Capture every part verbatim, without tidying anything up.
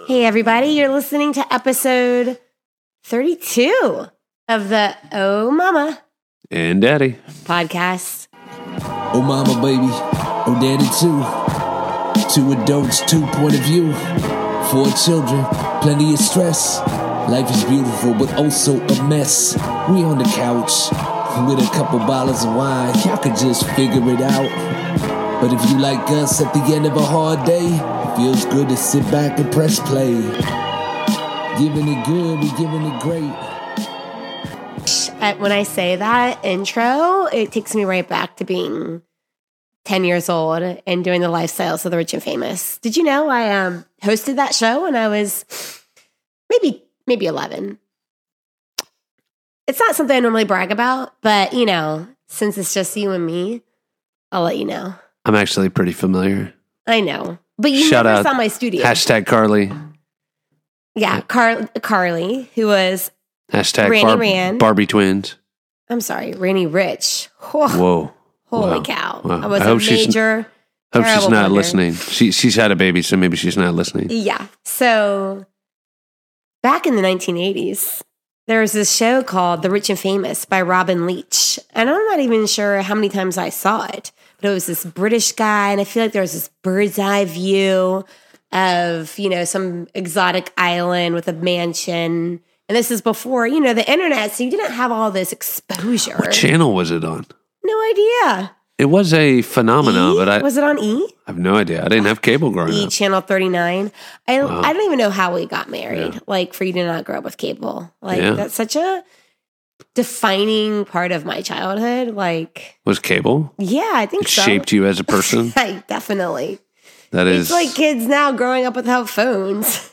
Hey, everybody, you're listening to episode thirty-two of the Oh Mama and Daddy podcast. Oh Mama, baby. Oh Daddy, too. Two adults, two point of view. Four children, plenty of stress. Life is beautiful, but also a mess. We on the couch with a couple bottles of wine. Y'all could just figure it out. But if you like us at the end of a hard day, it feels good to sit back and press play. Giving it good, we giving it great. When I say that intro, it takes me right back to being ten years old and doing the lifestyles of the rich and famous. Did you know I um, hosted that show when I was maybe maybe eleven? It's not something I normally brag about, but, you know, since it's just you and me, I'll let you know. I'm actually pretty familiar. I know. But you Shout never out. saw my studio. Hashtag Carly. Yeah, Car- Carly, who was, Hashtag Randy Bar- Ran. Barbie twins. I'm sorry, Randy Rich. Whoa. Whoa. Holy Wow. cow. Wow. I was I a hope she's- major, Hope she's terrible not blunder. listening. She She's had a baby, so maybe she's not listening. Yeah. So back in the nineteen eighties, there was this show called The Rich and Famous by Robin Leach. And I'm not even sure how many times I saw it, but it was this British guy. And I feel like there was this bird's eye view of, you know, some exotic island with a mansion. And this is before, you know, the internet. So you didn't have all this exposure. What channel was it on? No idea. It was a phenomenon, E? but I, was it on E? I have no idea. I didn't have cable growing E up. Channel thirty-nine. I Wow. I don't even know how we got married. Yeah. Like for you to not grow up with cable. Like Yeah. that's such a defining part of my childhood. Like Was cable? yeah, I think It so. shaped you as a person? I definitely. That is. It's like kids now growing up without phones.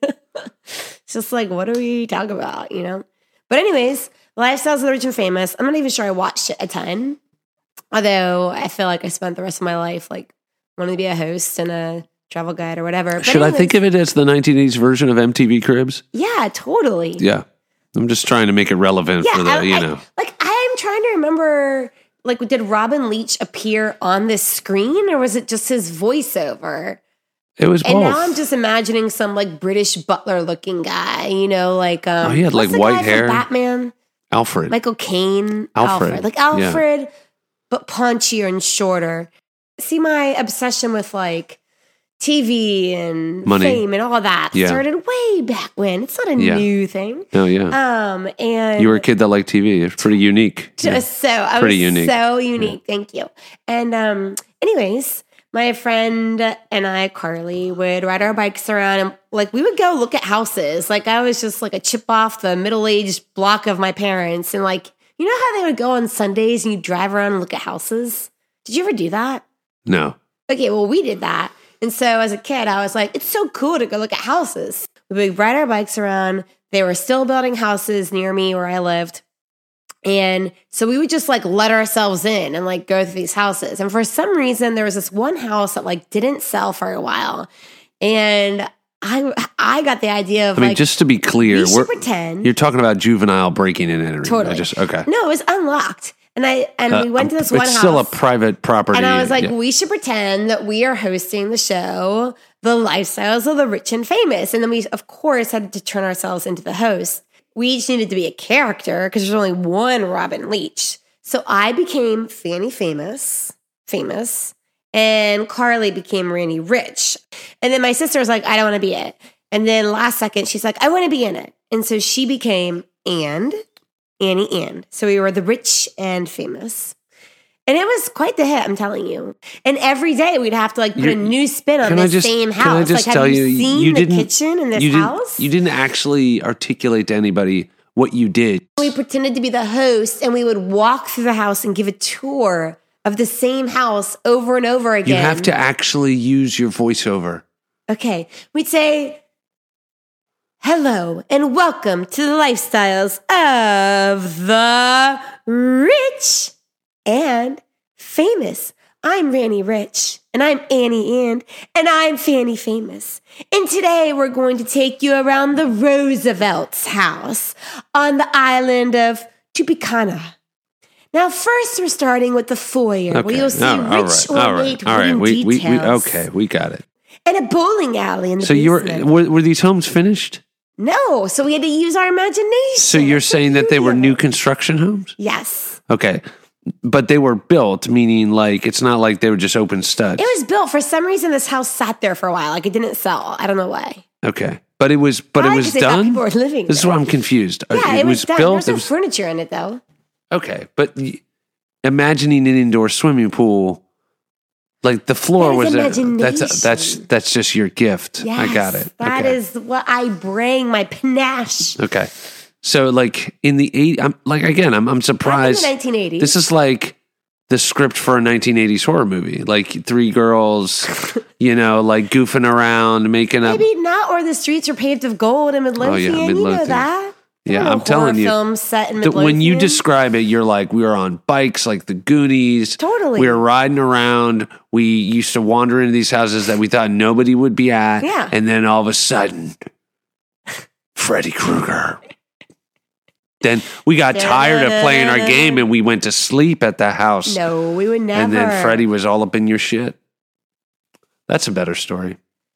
It's just like, what do we talk about, you know? But anyways, Lifestyles of the Rich and Famous. I'm not even sure I watched it a ton. Although I feel like I spent the rest of my life like wanting to be a host and a travel guide or whatever. But Should I anyways, think of it as the nineteen eighties version of M T V Cribs? Yeah, totally. Yeah. I'm just trying to make it relevant Yeah, for the, I, you I- know. like I'm trying to remember, like, did Robin Leach appear on this screen, or was it just his voiceover? It was And both. now I'm just imagining some like British butler-looking guy, you know, like um, Oh, he had, what's like, the white guy from hair. Batman, Alfred. Michael Caine, Alfred, like yeah. Alfred, but punchier and shorter. See, my obsession with like T V and Money. fame and all that Yeah. started way back when. It's not a Yeah. new thing. oh, yeah. Um, and You were a kid that liked T V. It's pretty unique. Yeah. just so I Pretty was unique. so unique. Thank you. And um, anyways, my friend and I, Carly, would ride our bikes around and like we would go look at houses. Like I was just like a chip off the middle-aged block of my parents. And like, you know how they would go on Sundays and you drive around and look at houses? Did you ever do that? No. Okay, well, we did that. And so as a kid, I was like, it's so cool to go look at houses. We would ride our bikes around. They were still building houses near me where I lived. And so we would just like let ourselves in and like go through these houses. And for some reason, there was this one house that like didn't sell for a while. And I I got the idea of I mean, like, just to be clear, we should we're, pretend. you're talking about juvenile breaking and entering. Totally. I just okay. No, it was unlocked. And I and Uh, we went to this it's one still house. a private property. And I was like, yeah. we should pretend that we are hosting the show, The Lifestyles of the Rich and Famous. And then we, of course, had to turn ourselves into the host. We each needed to be a character because there's only one Robin Leach. So I became Fanny Famous, famous, and Carly became Randy Rich. And then my sister was like, I don't want to be it. And then last second, she's like, I want to be in it. And so she became and Annie and. So we were the rich and famous. And it was quite the hit, I'm telling you. And every day we'd have to like put You're- a new spin on Can I this just- same can I house. just Like, tell have you, you, seen you the didn't- kitchen in this you didn't, house? You didn't actually articulate to anybody what you did. We pretended to be the host and we would walk through the house and give a tour of the same house over and over again. You have to actually use your voiceover. Okay. We'd say, hello and welcome to the lifestyles of the rich and famous. I'm Randy Rich, and I'm Annie and, and I'm Fanny Famous. And today we're going to take you around the Roosevelt's house on the island of Tropicana. Now, first we're starting with the foyer, where you'll see all right, rich all right, all ornate right, all right. wooden We, we, we, details. okay, we got it. And a bowling alley in the So you were, basement. were were these homes finished? No, so we had to use our imagination. So you're saying that they were new construction homes? Yes. Okay. But they were built, meaning like it's not like they were just open studs. It was built. For some reason, this house sat there for a while. Like it didn't sell. I don't know why. Okay. But it was but Probably it was 'cause they thought done. people were living This is there. why I'm confused. Yeah, it, was, done. built. There's It no was, furniture in it, though. okay. But y- imagining an indoor swimming pool, like the floor That is was a, imagination. that's that's that's just your gift. Yes, I got it. That okay. is what I bring, my panache. Okay. So like in the eight, I'm like again, I'm I'm surprised. Back in the nineteen eighties. This is like the script for a nineteen eighties horror movie. Like three girls, you know, like goofing around, making up. Maybe not, or the streets are paved of gold in Midlothian. Oh, yeah, You know Midlothian. that. Yeah, Little I'm telling horror you. Films set in Th- Midlothian. when you describe it, you're like, we were on bikes like the Goonies. Totally. We were riding around. We used to wander into these houses that we thought nobody would be at. Yeah. And then all of a sudden, Freddy Krueger. Then we got tired of playing our game and we went to sleep at the house. No, we would never. And then Freddy was all up in your shit. That's a better story.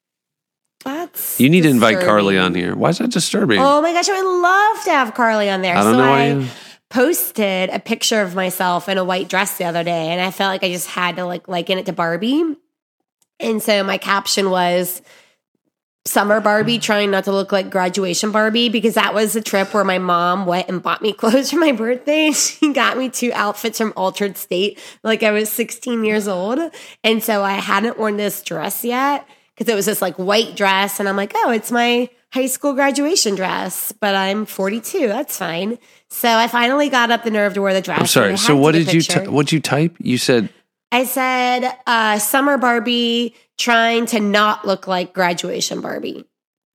That's You need to invite disturbing. Carly on here. Why is that disturbing? Oh my gosh, I would love to have Carly on there. I don't so know why I you- posted a picture of myself in a white dress the other day, and I felt like I just had to like liken it to Barbie. And so my caption was summer Barbie trying not to look like graduation Barbie, because that was a trip where my mom went and bought me clothes for my birthday. She got me two outfits from Altered State, like I was sixteen years old. And so I hadn't worn this dress yet because it was this like white dress. And I'm like, oh, it's my high school graduation dress, but I'm forty-two. That's fine. So I finally got up the nerve to wear the dress. I'm and I sorry. had So to what take a did you picture. t- what'd you type? You said I said, uh, summer Barbie trying to not look like graduation Barbie.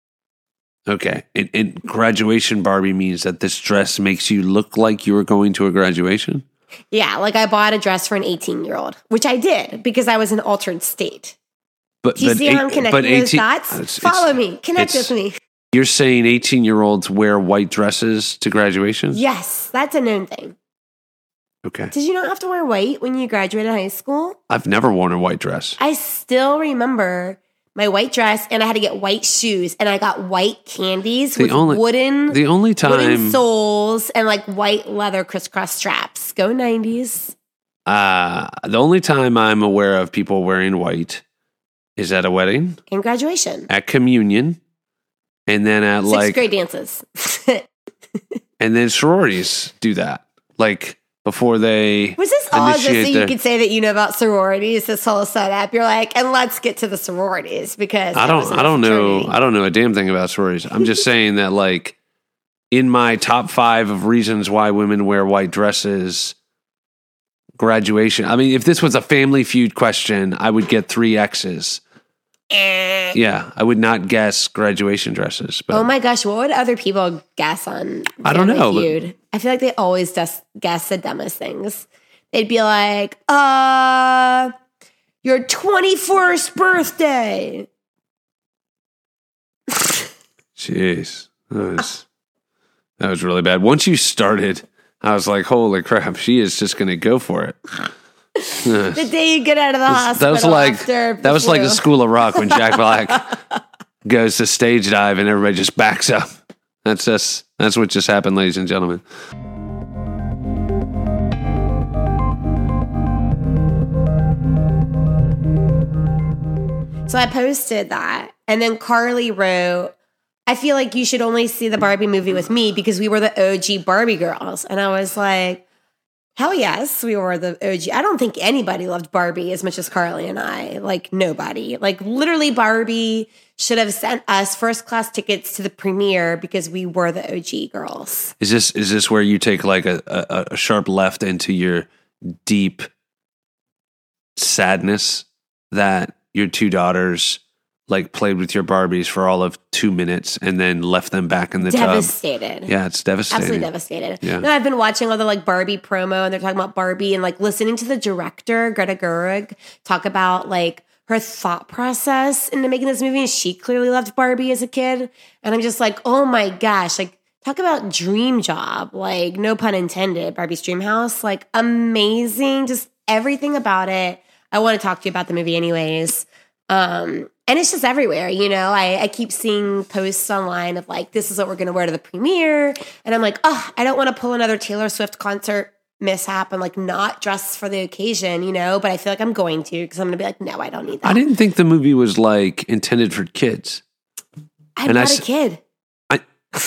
okay. And, and graduation Barbie means that this dress makes you look like you were going to a graduation. Yeah, like I bought a dress for an eighteen-year-old, which I did because I was in Altered State. But Do you but see how I'm eight- connecting but those eighteen dots? it's- Follow it's- me. Connect it's- with me. You're saying eighteen year olds wear white dresses to graduation? Yes, that's a known thing. Okay. Did you not have to wear white when you graduated high school? I've never worn a white dress. I still remember my white dress, and I had to get white shoes, and I got white candies The with only- wooden, The only wooden time soles and like white leather crisscross straps. Go nineties. uh the only time I'm aware of people wearing white is at a wedding, And graduation. at communion, and then at Sixth like grade dances. and then sororities do that. Like before they Was this all just so initiate you their- could say that you know about sororities? This whole setup, you're like, and let's get to the sororities because I that was don't in I don't know fraternity. I don't know a damn thing about sororities. I'm just saying that like in my top five of reasons why women wear white dresses, graduation. I mean, if this was a Family Feud question, I would get three X's. Eh. Yeah, I would not guess graduation dresses. But Oh my gosh, what would other people guess on? I don't Family know, but- Feud? I feel like they always just guess the dumbest things. They'd be like, "Uh, your twenty-first birthday." jeez, that was that was really bad. Once you started, I was like, "Holy crap, she is just going to go for it." The day you get out of the hospital. That was like after that was like the flu. School of Rock when Jack Black goes to stage dive and everybody just backs up. That's just that's what just happened, ladies and gentlemen. So I posted that, and then Carly wrote, I feel like you should only see the Barbie movie with me because we were the O G Barbie girls. And I was like, hell yes, we were the O G. I don't think anybody loved Barbie as much as Carly and I. Like, nobody. Like, literally, Barbie should have sent us first class tickets to the premiere because we were the O G girls. Is this is this where you take like a, a, a sharp left into your deep sadness that your two daughters like played with your Barbies for all of two minutes and then left them back in the tub? Devastated. Yeah, it's devastating. Absolutely devastated. Yeah. No, I've been watching all the like Barbie promo, and they're talking about Barbie and like listening to the director, Greta Gerwig, talk about like her thought process into making this movie. And she clearly loved Barbie as a kid. And I'm just like, oh my gosh, like talk about dream job. Like, no pun intended, Barbie's Dream House. Like, amazing. Just everything about it. I want to talk to you about the movie anyways. Um, and it's just everywhere, you know. I, I keep seeing posts online of like, this is what we're going to wear to the premiere. And I'm like, oh, I don't want to pull another Taylor Swift concert mishap and like not dress for the occasion, you know, but I feel like I'm going to because I'm going to be like, no, I don't need that. I didn't think the movie was like intended for kids. I'm and not I, a kid. I,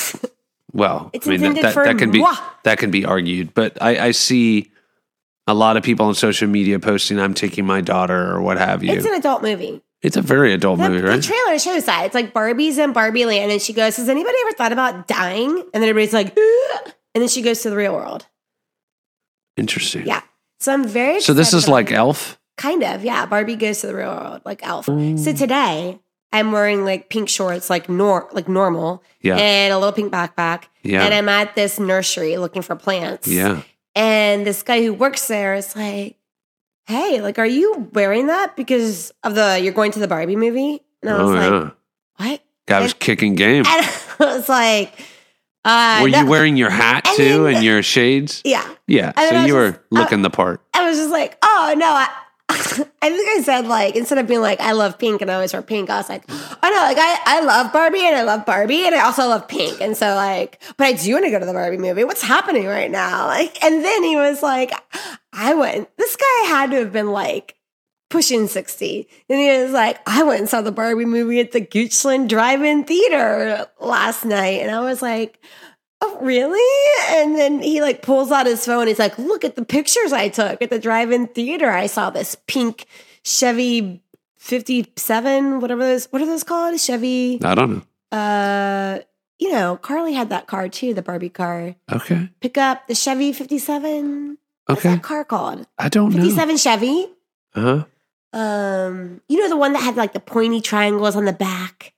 well, It's I mean, that, intended that, for that can be moi. that can be argued, but I, I see a lot of people on social media posting, I'm taking my daughter or what have you. It's an adult movie. It's a very adult The, movie, the right? trailer shows that. It's like Barbie's in Barbie Land, and she goes, has anybody ever thought about dying? And then everybody's like, ugh. And then she goes to the real world. Interesting. Yeah. So I'm very So this excited is about like it. Elf? Kind of, yeah. Barbie goes to the real world, like Elf. So today, I'm wearing like pink shorts, like nor like normal, Yeah. and a little pink backpack. Yeah. And I'm at this nursery looking for plants. Yeah. And this guy who works there is like, hey, like, are you wearing that because of the, you're going to the Barbie movie? And I was Oh, like, yeah. what? Guy was And- kicking game. And I was like, uh, Were no. you wearing your hat I too mean- and your shades? Yeah. Yeah. And then I So was you were just- looking the part. I was just like, oh, no, I, I think I said like, instead of being like, I love pink and I always wear pink, I was like, oh no, like I, I love Barbie and I love Barbie and I also love pink. And so like, but I do want to go to the Barbie movie. What's happening right now? Like, and then he was like, I went, this guy had to have been like pushing sixty. And he was like, I went and saw the Barbie movie at the Goochland Drive-In Theater last night. And I was like, oh, really? And then he like pulls out his phone. He's like, look at the pictures I took at the drive-in theater. I saw this pink Chevy fifty-seven, whatever those, what are those called? Chevy, I don't know. uh, you know, Carly had that car too, the Barbie car. Okay. Pick up the Chevy fifty-seven. What's Okay. that car called? I don't know. fifty-seven Chevy. Uh-huh. Um, you know, the one that had like the pointy triangles on the back.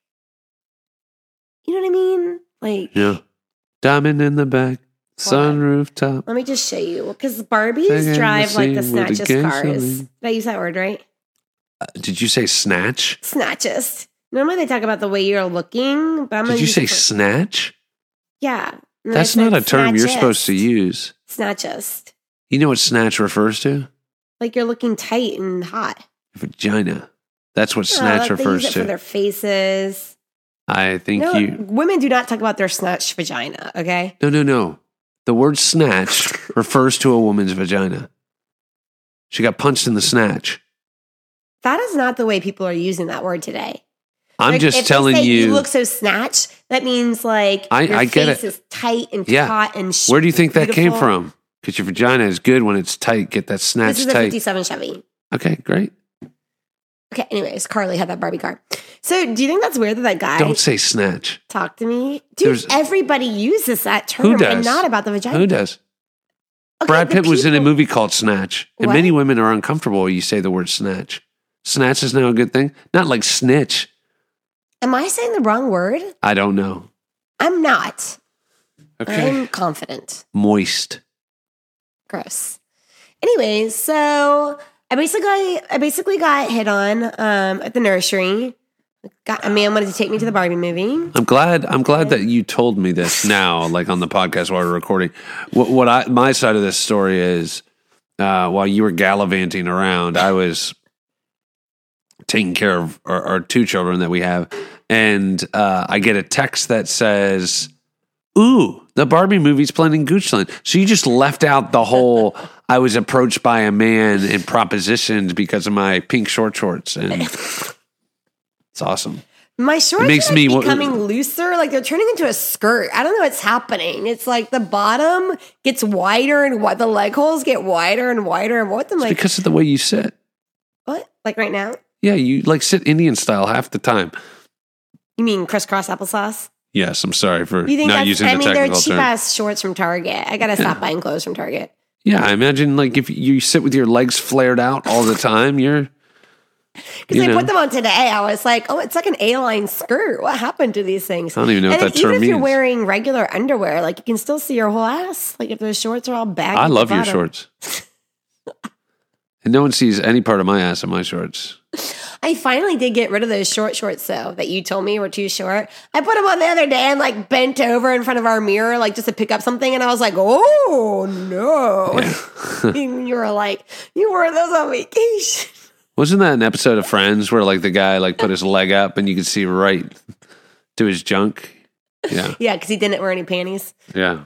You know what I mean? Like, Yeah. Diamond in the back, sunroof top. let me just show you. Because Barbies Singing drive the like the scene with the snatchest cars. gasoline. Did I use that word right? Uh, did you say snatch? Snatchest. Normally they talk about the way you're looking, but I'm Did gonna you use say it for- snatch? Yeah. And then I That's said not a term you're snatchest. supposed to use. Snatchest. You know what snatch refers to? Like you're looking tight and hot. Vagina. That's what Oh, snatch they refers use it for to. their faces. I think No, you. women do not talk about their snatched vagina, okay? No, no, no. The word snatch refers to a woman's vagina. She got punched in the snatch. That is not the way people are using that word today. I'm Like, just if they telling say you. you look so snatched. That means like I- your I get face it. is tight and Yeah. taut and sh- Where do you think that came beautiful. from? Because your vagina is good when it's tight. Get that snatch This is a tight. fifty-seven Chevy. Okay, great. Okay, anyways, Carly had that Barbie car. So do you think that's weird that that guy Don't say snatch. talked to me? Dude, There's- everybody uses that term Who does? and not about the vagina. Who does? Okay, Brad the Pitt was in a people- movie called Snatch, and What? many women are uncomfortable when you say the word snatch. Snatch is now a good thing. Not like snitch. Am I saying the wrong word? I don't know. I'm not. Okay. I'm confident. Moist. Gross. Anyways, so I basically I basically got hit on um, at the nursery. Got a man wanted to take me to the Barbie movie. I'm glad. I'm glad that you told me this now, like on the podcast while we're recording. What, what I my side of this story is, uh, while you were gallivanting around, I was taking care of our, our two children that we have, and uh, I get a text that says, "Ooh, the Barbie movie's playing in Goochland." So you just left out the whole. I was approached by a man and propositioned because of my pink short shorts, and it's awesome. My shorts makes are me like wa- becoming looser, like they're turning into a skirt. I don't know what's happening. It's like the bottom gets wider and what the leg holes get wider and wider. And what them It's like because of the way you sit. what? Like right now? Yeah, you like sit Indian style half the time. You mean crisscross applesauce? Yes, I'm sorry for You think not that's? using I the mean, they're technical cheap term. ass shorts from Target. I gotta stop buying clothes from Target. Yeah, I imagine like if you sit with your legs flared out all the time, you're Because you I know. put them on today, I was like, "Oh, it's like an A-line skirt. What happened to these things?" I don't even know and what then that even term if you're means. wearing regular underwear, like you can still see your whole ass. Like if those shorts are all baggy. I at the love your bottom. shorts. And no one sees any part of my ass in my shorts. I finally did get rid of those short shorts though that you told me were too short. I put them on the other day and like bent over in front of our mirror like just to pick up something, and I was like, "Oh no!" And you were like, "You wore those on vacation." Wasn't that an episode of Friends where like the guy like put his leg up and you could see right to his junk? Yeah. Yeah, because he didn't wear any panties. Yeah.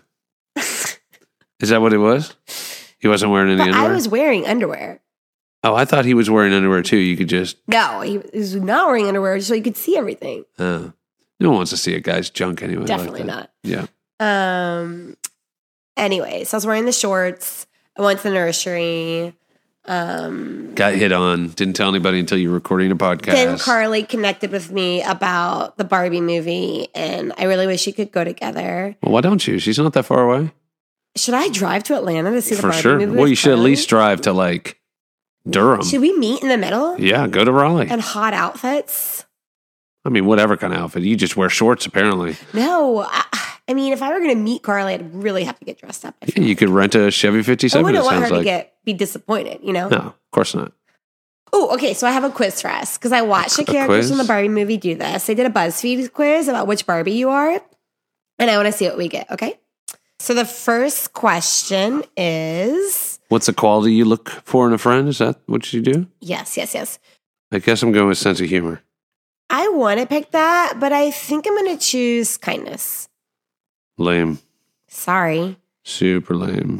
Is that what it was? He wasn't wearing any But underwear? I was wearing underwear. Oh, I thought he was wearing underwear too. You could just... No, he was not wearing underwear so you could see everything. Uh, no one wants to see a guy's junk anyway. Definitely like not. Yeah. Um. Anyway, so I was wearing the shorts. I went to the nursery. Um, Got hit on. Didn't tell anybody until you were recording a podcast. Then Carly connected with me about the Barbie movie, and I really wish we could go together. Well, why don't you? She's not that far away. Should I drive to Atlanta to see the For Barbie sure. movie? Well, with you should at Carly? least drive to like Durham. Should we meet in the middle? Yeah, go to Raleigh. And hot outfits? I mean, whatever kind of outfit. You just wear shorts, apparently. No, I, I mean, if I were going to meet Carly, I'd really have to get dressed up. I, Yeah, you could rent a Chevy I fifty-seven, wouldn't it want her sounds to like. get be disappointed, you know? No, of course not. Oh, okay. So I have a quiz for us because I watched the A characters quiz? from the Barbie movie do this. They did a BuzzFeed quiz about which Barbie you are, and I want to see what we get. Okay. So the first question is What's the quality you look for in a friend? Is that what you do? yes, yes, yes. I guess I'm going with sense of humor. I want to pick that, but I think I'm going to choose kindness. Lame. Sorry. Super lame.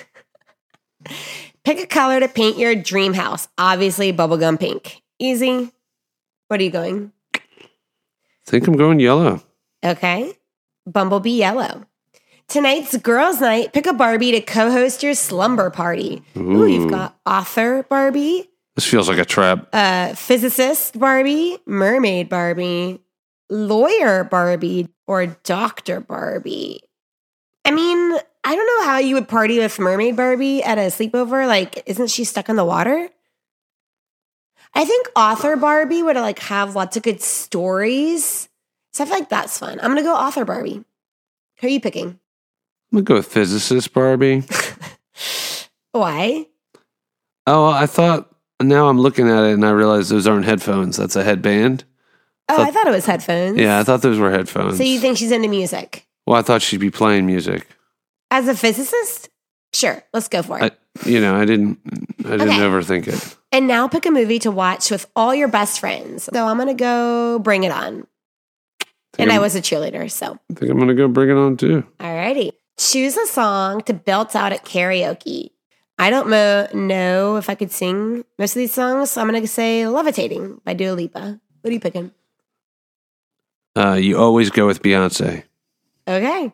Pick a color to paint your dream house. Obviously, bubblegum pink. Easy. What are you going? I think I'm going yellow. Okay. Bumblebee yellow. Tonight's girls' night. Pick a Barbie to co-host your slumber party. Ooh, you've Ooh. got author Barbie, This feels like a trap. uh, physicist Barbie, mermaid Barbie, lawyer Barbie, or doctor Barbie. I mean, I don't know how you would party with mermaid Barbie at a sleepover. Like, isn't she stuck in the water? I think author Barbie would like have lots of good stories. So I feel like that's fun. I'm gonna go author Barbie. Who are you picking? I'm going to go with physicist Barbie. Why? Oh, I thought, now I'm looking at it and I realize those aren't headphones. That's a headband. Oh, Thought- I thought it was headphones. Yeah, I thought those were headphones. So you think she's into music? Well, I thought she'd be playing music. As a physicist? Sure, let's go for it. I, you know, I didn't, I didn't Okay. overthink it. And now pick a movie to watch with all your best friends. So I'm going to go Bring It On. Think And I I'm- was a cheerleader, so. I think I'm going to go bring it on too. Alrighty. Choose a song to belt out at karaoke. I don't mo- know if I could sing most of these songs, so I'm going to say Levitating by Dua Lipa. What are you picking? Uh, you always go with Beyonce. Okay.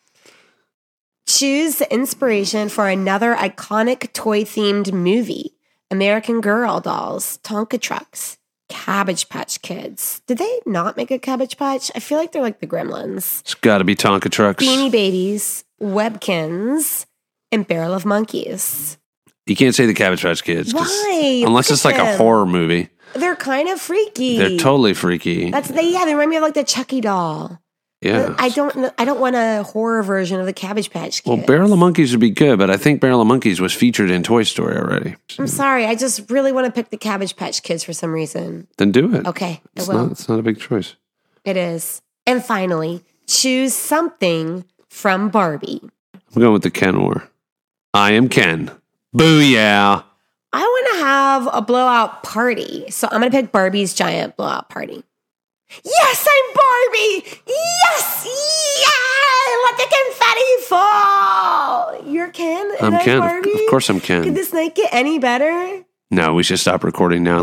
Choose the inspiration for another iconic toy-themed movie. American Girl dolls, Tonka trucks, Cabbage Patch Kids. Did they not make a Cabbage Patch? I feel like they're like the Gremlins. It's got to be Tonka trucks. Beanie Babies, Webkins, and Barrel of Monkeys. You can't say the Cabbage Patch Kids. 'cause- Why? Unless Look it's at like a them. horror movie. They're kind of freaky. They're totally freaky. That's they. Yeah, they remind me of like the Chucky doll. yeah. I don't. kn- I don't want a horror version of the Cabbage Patch Kids. Well, Barrel of Monkeys would be good, but I think Barrel of Monkeys was featured in Toy Story already. I'm sorry. I just really want to pick the Cabbage Patch Kids for some reason. Then do it. Okay, I It's will. not, it's not a big choice. It is. And finally, choose something from Barbie. I'm going with the Ken War. I am Ken. Booyah. I want to have a blowout party, so I'm going to pick Barbie's giant blowout party. Yes, I'm Barbie. Yes, yeah. Let the confetti fall. You're Ken. And I'm I'm Ken. Barbie. Of course I'm Ken. Could this night get any better? No, we should stop recording now.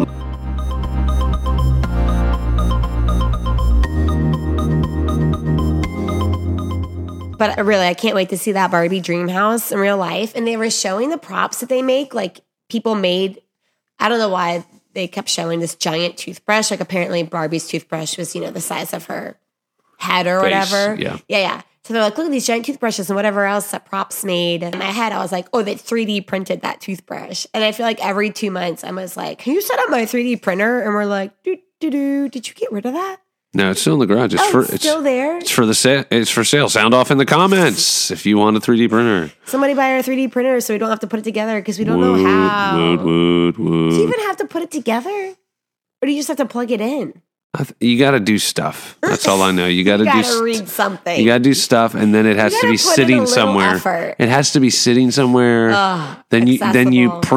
But really, I can't wait to see that Barbie dream house in real life. And they were showing the props that they make. Like people made, I don't know why they kept showing this giant toothbrush. Like apparently Barbie's toothbrush was, you know, the size of her head or Face, whatever. yeah. Yeah, yeah. So they're like, look at these giant toothbrushes and whatever else that props made. And in my head, I was like, oh, they three D printed that toothbrush. And I feel like every two months, I was like, can you set up my three D printer? And we're like, doo, doo, doo. Did you get rid of that? No, it's still in the garage. It's Oh, for it's it's still there? It's for the sa- It's for sale. Sound off in the comments if you want a three D printer. Somebody buy our three D printer so we don't have to put it together because we don't know Woot, how. woot, woot, woot. Do you even have to put it together? Or do you just have to plug it in? I th- You got to do stuff. That's all I know. You got to You do. gotta st- read something. You got to do stuff, and then it has You to gotta be put in a sitting little somewhere. effort. It has to be sitting somewhere. Ugh, then you then you accessible. print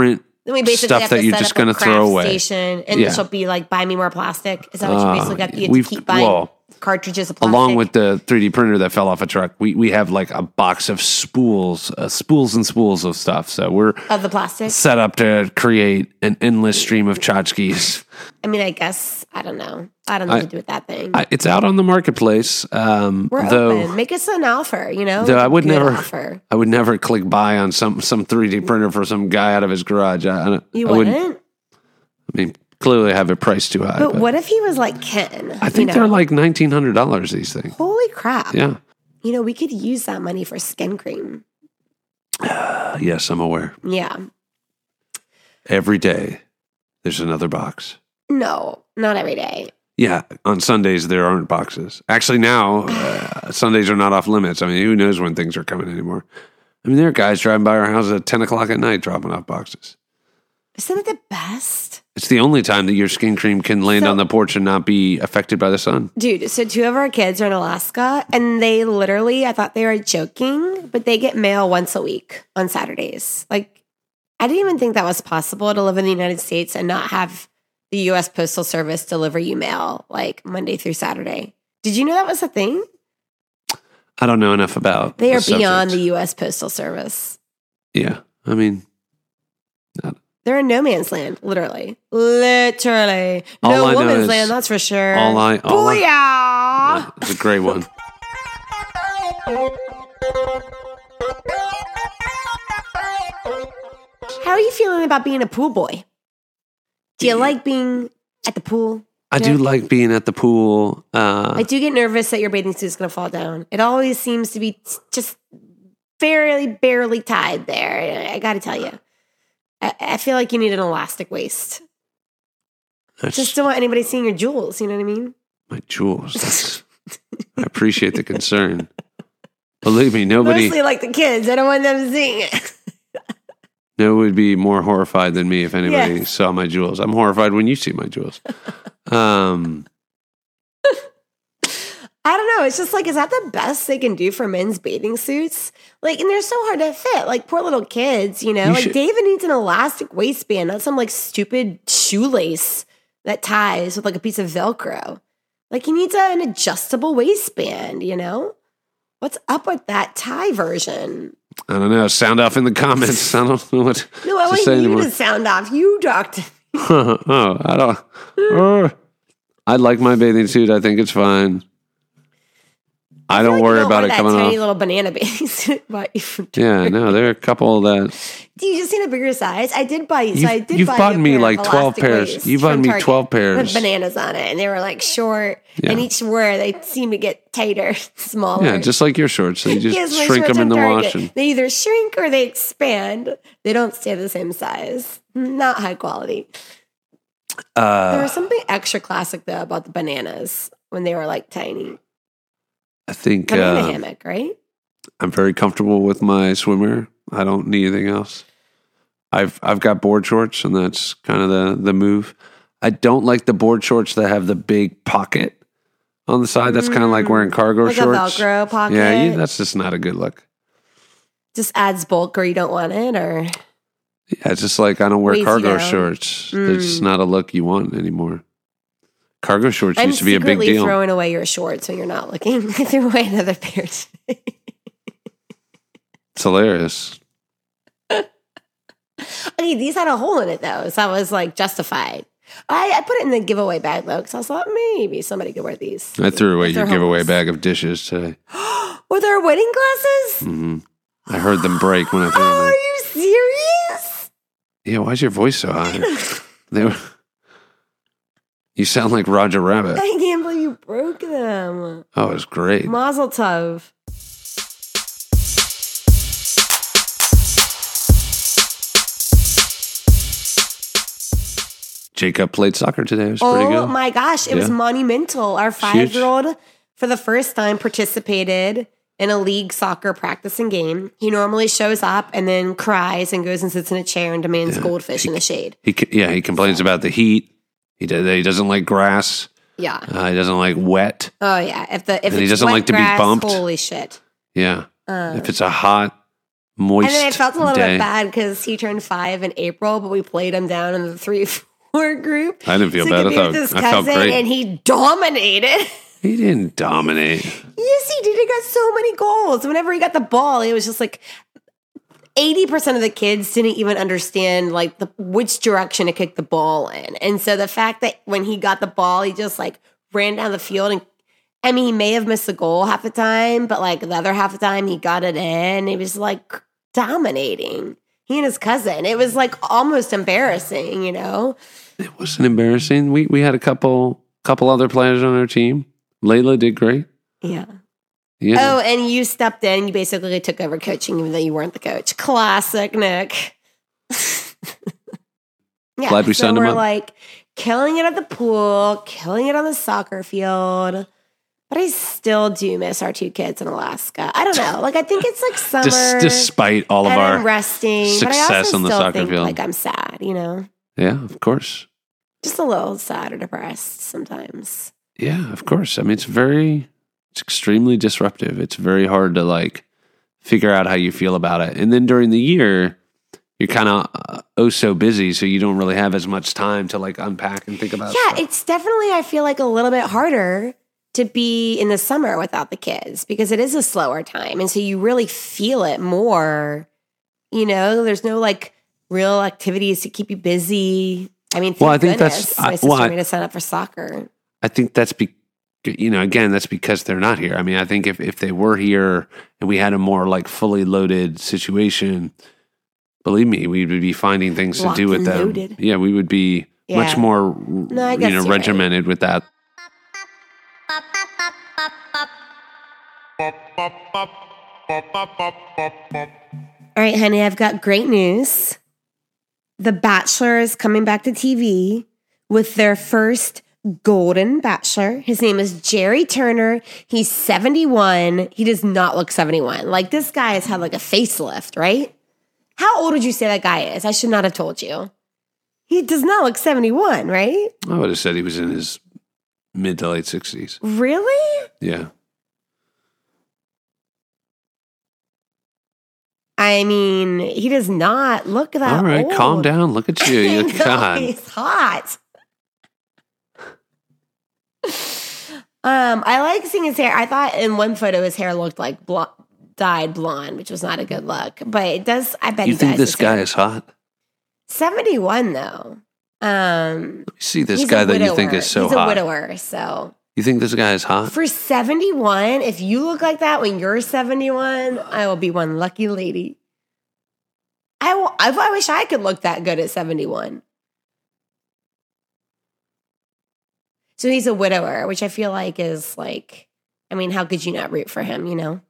Then we basically stuff have that to you're set just up going a to craft throw away. station, and Yeah. she'll be like, "Buy me more plastic." Is that what you Uh, basically got? You have we've- to keep buying well, cartridges of plastic. Along with the three D printer that fell off a truck, we, we have like a box of spools, uh, spools and spools of stuff. So we're of the plastic. set up to create an endless stream of tchotchkes. I mean, I guess I don't know. I don't know I- what to do with that thing. I, it's out on the marketplace. Um, We're though, open. Make us an offer. You know, though Like I a would good never, offer. I would never click buy on some some three D printer for some guy out of his garage. I, I, don't- You I wouldn't. I mean, clearly I have it priced too high. But, But what if he was like Ken? I think you know? they're like nineteen hundred dollars. These things. Holy crap! Yeah. You know, we could use that money for skin cream. Uh, yes, I'm aware. Yeah. Every day, there's another box. No, not every day. Yeah, on Sundays there aren't boxes. Actually, now uh, Sundays are not off limits. I mean, who knows when things are coming anymore? I mean, there are guys driving by our house at ten o'clock at night dropping off boxes. Isn't it the best? It's the only time that your skin cream can land So- on the porch and not be affected by the sun. Dude, so two of our kids are in Alaska, and they literally, I thought they were joking, but they get mail once a week on Saturdays. Like, I didn't even think that was possible to live in the United States and not have the U S Postal Service deliver you mail like Monday through Saturday. Did you know that was a thing? I don't know enough about. They the are beyond the subject. U S Postal Service. Yeah, I mean, They're in no man's land, literally. Literally. All no I know woman's is- land, that's for sure. all I- all I- Booyah! it's a great one. How are you feeling about being a pool boy? Do you like being at the pool? I Yeah. do like being at the pool. Uh, I do get nervous that your bathing suit is going to fall down. It always seems to be t- just barely, barely tied there. I got to tell you. I, I feel like you need an elastic waist. that's Just don't want anybody seeing your jewels. You know what I mean? my jewels. That's- I appreciate the concern. Believe me, nobody Mostly like the kids. I don't want them seeing it. no would be more horrified than me if anybody Yes. saw my jewels. I'm horrified when you see my jewels. Um, I don't know. It's just like, is that the best they can do for men's bathing suits? Like, and they're so hard to fit. Like, poor little kids, you know? You like, should- David needs an elastic waistband, not some like stupid shoelace that ties with like a piece of Velcro. Like, he needs a, an adjustable waistband, you know? What's up with that tie version? I don't know. Sound off in the comments. I don't know what No, I to want say you anymore. to sound off. You talk to me. oh, I don't. uh, I like my bathing suit. I think it's fine. I, feel don't like you worry don't about want it that coming tiny off. little banana bathing suit. But you- Yeah, no, there are a couple that Do you just need a bigger size? I did buy. So You've- I did. you've buy bought you a me pair of like twelve elastic pairs. waists You've bought from me Target twelve pairs. with bananas on it, and they were like short. Yeah. And each word they seem to get tighter, smaller. yeah, just like your shorts. So you just Yes, my shrink shorts them in the from Target. wash. And, They either shrink or they expand. They don't stay the same size. Not high quality. There uh, was something extra classic though about the bananas when they were like tiny. I think Banana uh, hammock, right? I'm very comfortable with my swimwear. I don't need anything else. I've I've got board shorts, and that's kind of the the move. I don't like the board shorts that have the big pocket on the side. That's kind of like wearing cargo Like shorts. a Velcro pocket. Yeah, you, that's just not a good look. Just adds bulk, or you don't want it, or Yeah, it's just like I don't wear Weighs you cargo down. shorts. Mm. It's just not a look you want anymore. Cargo shorts I'm used to be a big secretly deal. throwing away your shorts when you're not looking. I threw away another pair today. It's hilarious. Okay, these had a hole in it though, so that was like justified. I, I put it in the giveaway bag though, because I thought maybe somebody could wear these. I threw away With your their giveaway holes. bag of dishes today. With our wedding glasses? hmm I heard them break when I threw Oh, them are in. you serious? Yeah, why's your voice so high? They were, you sound like Roger Rabbit. I can't believe you broke them. Oh, it was great. Mazel tov. Jacob played soccer today. It was pretty Oh good. my gosh, it was Yeah. monumental. Our five year old, for the first time, participated in a league soccer practicing game. He normally shows up and then cries and goes and sits in a chair and demands goldfish in the shade. He c- yeah, he complains about the heat. He does, he doesn't like grass. Yeah. Uh, he doesn't like wet. Oh yeah. If the if And he it's doesn't wet like to be grass, bumped. holy shit. Yeah. Uh, If it's a hot, moist And then I felt a little day. bit bad because he turned five in April, but we played him down in the three four group. I didn't feel so bad. He I could be with thought- his I felt cousin, great. and he dominated. He didn't dominate. Yes, he did. He got so many goals. Whenever he got the ball, it was just like eighty percent of the kids didn't even understand like the which direction to kick the ball in. And so the fact that when he got the ball, he just like ran down the field and I mean, he may have missed the goal half the time, but like the other half the time he got it in. He was like dominating. He and his cousin. It was like almost embarrassing, you know? It wasn't embarrassing. We we had a couple couple other players on our team. Layla did great. Yeah. Yeah. Oh, and you stepped in. You basically took over coaching, even though you weren't the coach. Classic, Nick. Yeah, Glad we so signed him we're up. like killing it at the pool, killing it on the soccer field. But I still do miss our two kids in Alaska. I don't know. Like I think it's like summer, Des- despite all of and our I'm resting. But I success also on the still soccer think field. like I'm sad. You know, Yeah, of course. just a little sad or depressed sometimes. Yeah, of course. I mean, it's very, it's extremely disruptive. It's very hard to like figure out how you feel about it. And then during the year, you're kind of uh, oh so busy, so you don't really have as much time to like unpack and think about. Yeah, stuff. it's definitely, I feel like, a little bit harder to be in the summer without the kids because it is a slower time. And so you really feel it more. You know, there's no like real activities to keep you busy. I mean, thank Well, I think goodness that's- my I- sister well, I- made us sign up for soccer. I think that's be, you know, again, that's because they're not here. I mean, I think if if they were here and we had a more like fully loaded situation, believe me, we would be finding things to Locked do with and them. loaded. Yeah, we would be Yeah. much more, I you guess know, you're right. regimented with that. All right, honey, I've got great news. The Bachelor is coming back to T V with their first Golden Bachelor. His name is Jerry Turner. He's seventy-one. He does not look seventy-one. Like, this guy has had like a facelift, right? How old would you say that guy is? I should not have told you. He does not look seventy-one, right? I would have said he was in his mid to late sixties. Really? Yeah. I mean, he does not look that All right, old. calm down. Look at you. I You know, God. he's hot. um, I like seeing his hair. I thought in one photo his hair looked like blo- dyed blonde, which was not a good look. But it does. I bet You he think dyes this his guy hair. is hot? seventy-one though. Um, You see this he's guy a that you think widower. is so he's a hot. widower. So You think this guy is hot? for seventy-one, if you look like that when you're seventy-one, I will be one lucky lady. I will, I, I wish I could look that good at seventy-one. So he's a widower, which I feel like is like, I mean, how could you not root for him, you know?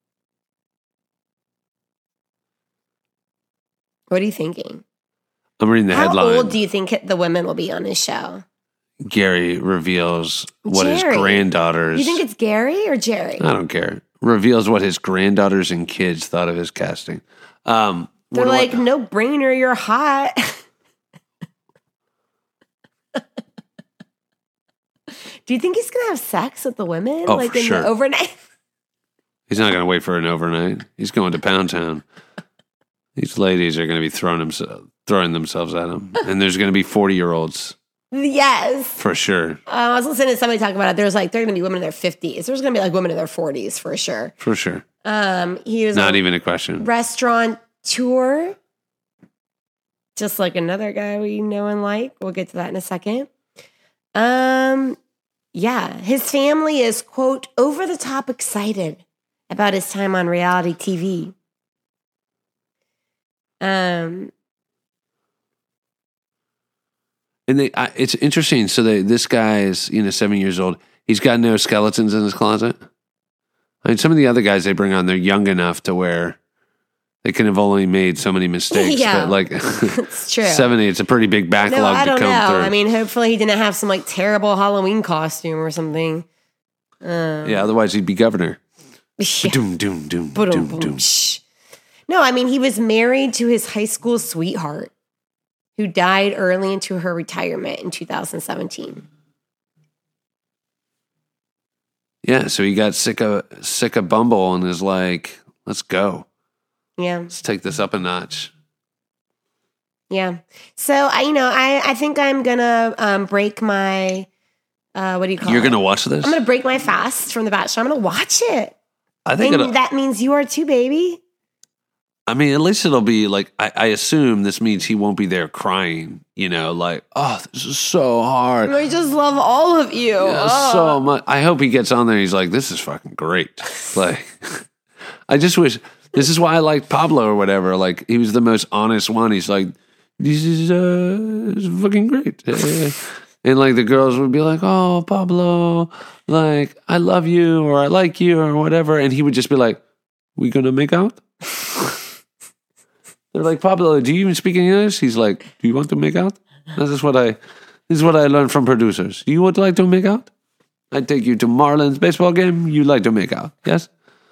What are you thinking? I'm reading the How headline. old do you think the women will be on his show? Gary reveals what his Jerry. granddaughters. You think it's Gary or Jerry? I don't care. Reveals what his granddaughters and kids thought of his casting. Um, They're what do I- like, no brainer, you're hot. Do you think he's gonna have sex with the women? Oh, like for in sure. the overnight? he's not going to wait for an overnight. He's going to Pound Town. These ladies are going to be throwing themselves throwing themselves at him, and there's going to be forty year olds Yes. for sure. Uh, I was listening to somebody talk about it. There's like, there are gonna be women in their fifties. There's gonna be like women in their forties for sure. For sure. Um, he was Not a even a question. restaurant tour. Just like another guy we know and like. We'll get to that in a second. Um, yeah, his family is, quote, over the top excited about his time on reality T V. Um, And they, I, it's interesting. So they, this guy is, you know, seven years old. He's got no skeletons in his closet. I mean, some of the other guys they bring on, they're young enough to where they can have only made so many mistakes. Yeah. But like it's true. seventy, it's a pretty big backlog No, I to don't come know. through. I mean, hopefully he didn't have some like terrible Halloween costume or something. Um, yeah, otherwise he'd be governor. yeah. Doom, doom, doom, Boom, doom, boom, doom. shh. No, I mean, he was married to his high school sweetheart who died early into her retirement in two thousand seventeen. Yeah, so he got sick of sick of Bumble and is like, let's go. Yeah. Let's take this up a notch. Yeah. So, I, you know, I, I think I'm going to um, break my, uh, what do you call You're it? going to watch this? I'm going to break my fast from The Bachelor. I'm going to watch it. I think And it'll, that means you are too, baby. I mean, at least it'll be like, I, I assume this means he won't be there crying, you know, like, oh, this is so hard. I just love all of you. Yeah, Oh. so much. I hope he gets on there. He's like, this is fucking great. Like, I just wish, this is why I liked Pablo or whatever. Like, he was the most honest one. He's like, this is uh, this is fucking great. Uh, and like the girls would be like, oh, Pablo, like, I love you or I like you or whatever. And he would just be like, we gonna make out? They're like, Pablo, do you even speak English? He's like, do you want to make out? This is what I, this is what I learned from producers. You would like to make out? I take you to Marlins baseball game. You like to make out? Yes.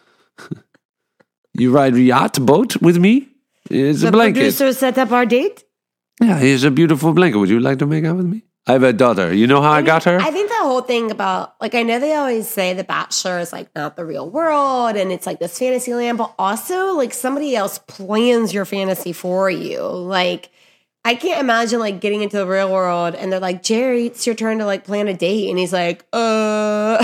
You ride yacht boat with me? It's The a blanket. producer set up our date. Yeah, here's a beautiful blanket. Would you like to make out with me? I have a daughter. You know how I, got her? I think the whole thing about, like, I know they always say The Bachelor is, like, not the real world and it's, like, this fantasy land, but also, like, somebody else plans your fantasy for you. Like, I can't imagine, like, getting into the real world and they're like, Jerry, it's your turn to, like, plan a date. And he's like, uh,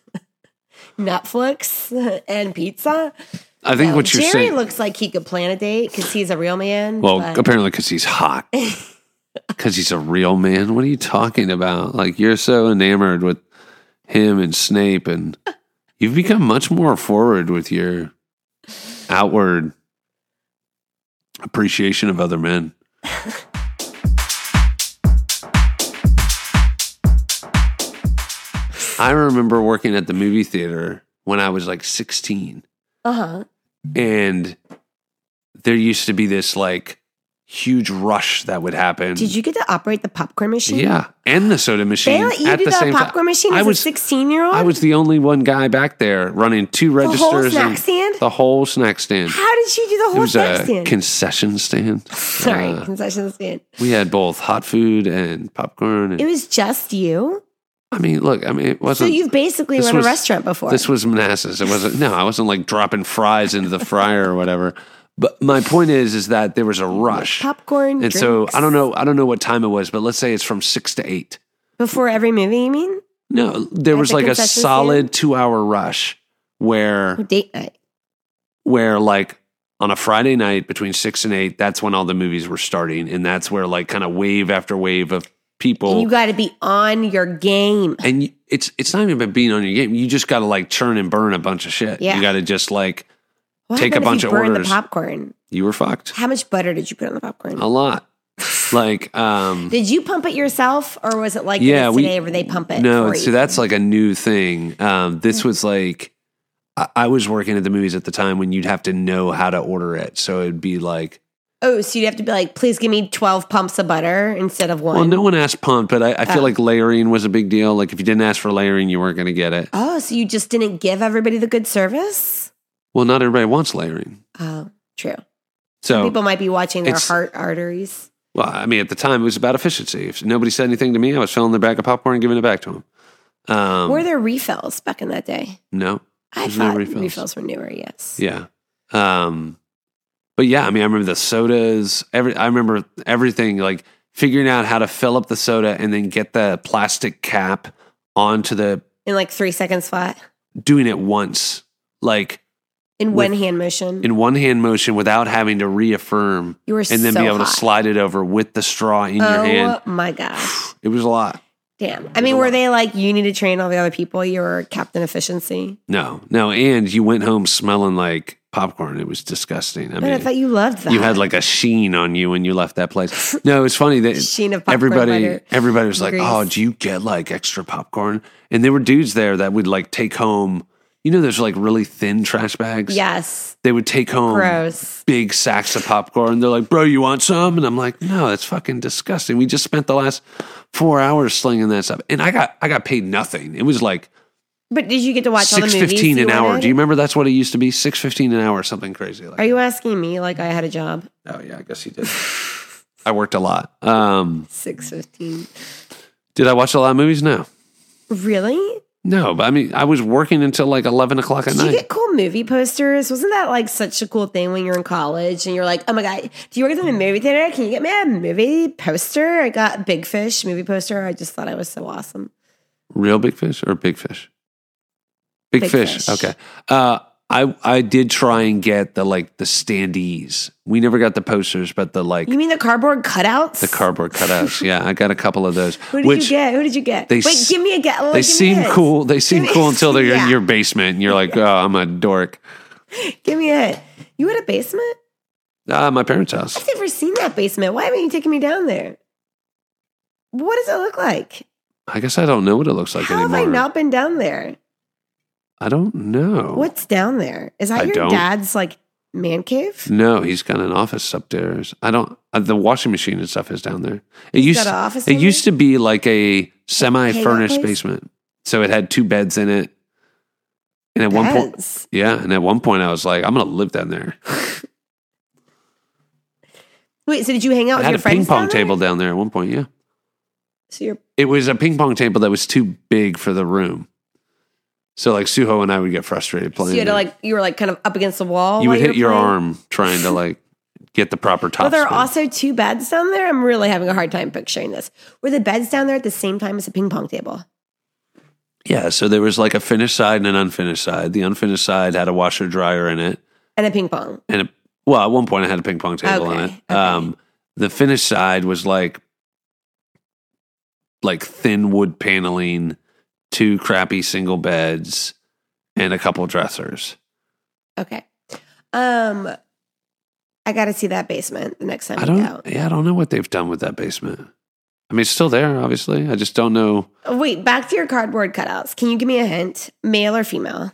Netflix and pizza. I think No, what you're Jerry saying. looks like he could plan a date because he's a real man. Well, but- apparently because he's hot. Because he's a real man. What are you talking about? Like, you're so enamored with him and Snape, and you've become much more forward with your outward appreciation of other men. I remember working at the movie theater when I was like sixteen. uh-huh. And there used to be this like huge rush that would happen. Did you get to operate the popcorn machine? Yeah, and the soda machine They let you at do the the same popcorn time. machine I as was a sixteen-year-old? I was the only one guy back there running two whole registers snack and stand? the whole snack stand. How did you do the It whole was snack a stand? concession stand. Sorry, Uh, concession stand. we had both hot food and popcorn. And, It was just you? I mean, look, I mean, it So wasn't. you've basically this run was- a restaurant before. This was Manassas. It wasn't. No, I wasn't like dropping fries into the fryer or whatever. But my point is, is that there was a rush. popcorn, And so drinks. I don't know. I don't know what time it was, but let's say it's from six to eight. Before every movie, you mean? No, there At was the like a concession solid stand? two-hour rush where, Oh, date night. where like on a Friday night between six and eight, that's when all the movies were starting, and that's where like kind of wave after wave of people. And you got to be on your game. and you, it's it's not even about being on your game. You just got to like churn and burn a bunch of shit. Yeah. You got to just like What take a happened if bunch you of burned orders. the popcorn? You were fucked. How much butter did you put on the popcorn? A lot. Like, um, Did you pump it yourself, or was it like yeah, it is we today where they pump it? No, for so you? that's like a new thing. Um, this was like I, I was working at the movies at the time when you'd have to know how to order it. So it'd be like, Oh, so you'd have to be like, please give me twelve pumps of butter instead of one. well, no one asked pumped, but I, I feel Oh. like layering was a big deal. Like if you didn't ask for layering, you weren't going to get it. Oh, so you just didn't give everybody the good service? Well, not everybody wants layering. Oh, true. So, People might be watching their it's- heart arteries. well, I mean, at the time it was about efficiency. If nobody said anything to me, I was filling their bag of popcorn and giving it back to them. Um, Were there refills back in that day? no. I There's no thought refills. refills. were newer, yes. Yeah. Um, but yeah, I mean, I remember the sodas. Every I remember everything, like figuring out how to fill up the soda and then get the plastic cap onto the. In like three seconds flat. Doing it once, like In With- one hand motion. in one hand motion, without having to reaffirm, You were and then so be able hot. to slide it over with the straw in your oh hand. my God. It was a lot. Damn. I mean, were they like, you need to train all the other people? You were Captain Efficiency. No, no, and you went home smelling like popcorn. It was disgusting. I But I mean, thought you loved that. you had like a sheen on you when you left that place. No, it was funny that Sheen of popcorn everybody, butter. everybody was like, Grease. "Oh, do you get like extra popcorn?" And there were dudes there that would like take home. You know, there's like really thin trash bags. Yes. They would take home Gross. big sacks of popcorn. They're like, "Bro, you want some?" And I'm like, "No, that's fucking disgusting. We just spent the last four hours slinging that stuff, and I got I got paid nothing. It was like But did you get to watch all the six movies? fifteen you an hour. wanted? Do you remember that's what it used to be? Six fifteen an hour, something crazy like. Are you asking me like I had a job? Oh yeah, I guess you did. I worked a lot. Um, six fifteen. did I watch a lot of movies? No, Really? No, but I mean, I was working until like eleven o'clock at Did you night. get cool movie posters? Wasn't that like such a cool thing when you're in college and you're like, oh my God, do you work at the movie theater? Can you get me a movie poster? I got Big Fish movie poster. I just thought I was so awesome. Real big fish or big fish? Big, Big fish. Fish. Okay. Uh, I I did try and get the like the standees. We never got the posters, but the like You mean the cardboard cutouts? the cardboard cutouts. Yeah, I got a couple of those. Who did which you get? Who did you get? they Wait, s- give me a get. Like, They give me seem a hint. cool. They seem Give me- cool until they're Yeah. in your basement and you're like, oh, I'm a dork. Give me a hint. You had a basement? Ah, my parents' house. I've never seen that basement. Why haven't you taken me down there? What does it look like? I guess I don't know what it looks like How anymore. have I not been down there? I don't know. What's down there? Is that I your don't. dad's like man cave? No, he's got an office upstairs. I don't. Uh, the washing machine and stuff is down there. It used. got an office it down used to be like a semi-furnished place? basement, so it had two beds in it. And at one point, Beds. yeah, and at one point I was like, I'm gonna live down there. Wait, so did you hang out I with had your a friends ping pong down there? table down there at one point. Yeah, So you're it was a ping pong table that was too big for the room. So like Suho and I would get frustrated so playing. you had to there. like you were like kind of up against the wall. you while would hit were your playing? arm trying to like get the proper top Were there spin. also two beds down there? I'm really having a hard time picturing this. Were the beds down there at the same time as the ping pong table? Yeah, so there was like a finished side and an unfinished side. The unfinished side had a washer dryer in it, And a ping pong. and a, well, at one point I had a ping pong table in Okay, it. okay. Um, the finished side was like like thin wood paneling, two crappy single beds, and a couple dressers. Okay. Um I gotta see that basement the next time I we don't. go. Yeah, I don't know what they've done with that basement. I mean, it's still there, obviously. I just don't know. Oh, wait, back to your cardboard cutouts. Can you give me a hint? Male or female?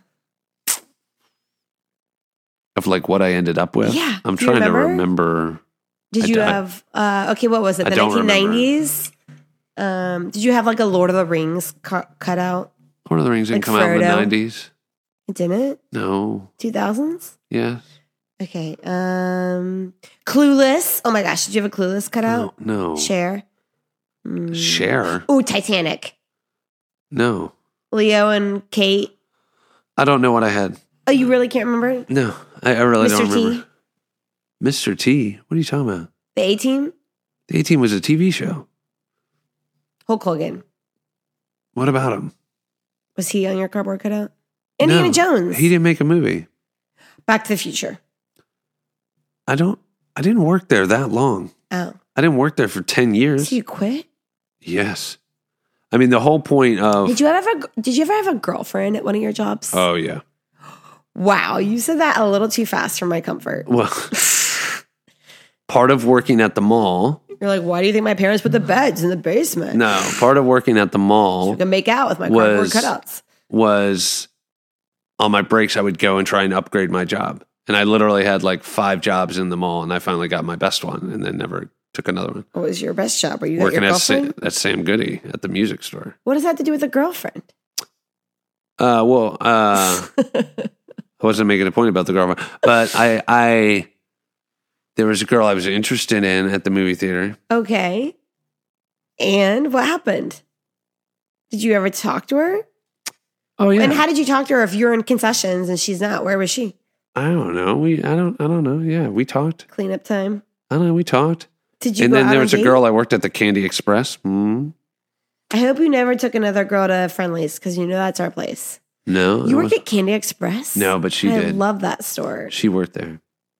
Of like what I ended up with. Yeah. I'm Do you trying remember? to remember. Did I you don't- have uh okay, what was it? I The don't nineteen remember. nineties? Um, did you have like a Lord of the Rings cu- cutout? Lord of the Rings didn't Like come out in the Frodo? nineties. It didn't? No. two thousands? Yeah. Okay. Um Clueless. Oh my gosh, did you have a Clueless cutout? No. No. Cher. Mm. Share? Oh, Titanic. No. Leo and Kate. I don't know what I had. Oh, you really can't remember? No, I, I really Mister don't remember. T. Mister T? What are you talking about? The A Team? The A-Team was a T V show. Hulk Hogan. What about him? Was he on your cardboard cutout? Indiana No, Jones. He didn't make a movie. Back to the Future. I don't, I didn't work there that long. Oh. I didn't work there for ten years. So you quit? Yes. I mean, the whole point of. Did you ever have a, did you ever have a girlfriend at one of your jobs? Oh, yeah. Wow, you said that a little too fast for my comfort. Well, part of working at the mall. You're like, why do you think my parents put the beds in the basement? No, part of working at the I mall can make out with my cardboard Was- cutouts. was on my breaks, I would go and try and upgrade my job. And I literally had like five jobs in the mall, and I finally got my best one and then never took another one. What was your best job? Were you got Working your at, Sa- girlfriend? at Sam Goody at the music store. What does that have to do with a girlfriend? Uh, well, uh, I wasn't making a point about the girlfriend, but I, I, there was a girl I was interested in at the movie theater. Okay. And what happened? Did you ever talk to her? Oh yeah. And how did you talk to her if you're in concessions and she's not? Where was she? I don't know. We, I don't, I don't know. Yeah, we talked. Cleanup time. I don't know. We talked. Did you And go then out there on was a date? girl I worked at the Candy Express. Mm. I hope you never took another girl to Friendly's because you know that's our place. No, You it work was- at Candy Express? No, but she I did. love that store. She worked there.